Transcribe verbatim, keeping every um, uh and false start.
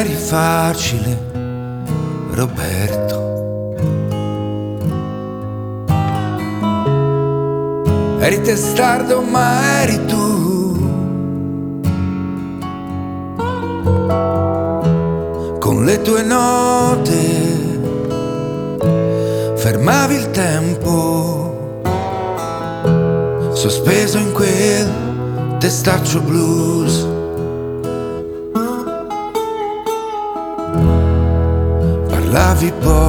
eri facile, Roberto. Eri testardo ma eri tu, con le tue note fermavi il tempo, sospeso in quel testaccio blues. Parlavi poi